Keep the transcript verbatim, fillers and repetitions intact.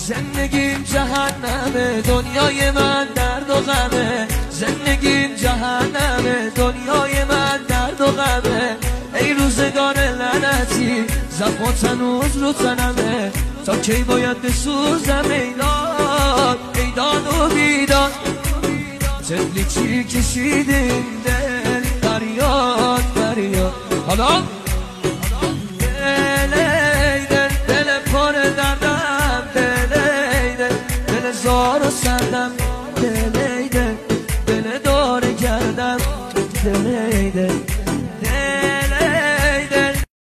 زندگیم جهنمه دنیای من درد و غمه، زندگیم جهنمه دنیای من درد و غمه. ای روزگار لعنتی زخمات هنوز رو تنمه، تا کی باید بسوزم ایداد ایداد و بیداد. طفلی چی کشیدیم دل فریاد فریاد. حالا دل ای دل دل پر دردم، دل ای دل دل زار و سردم.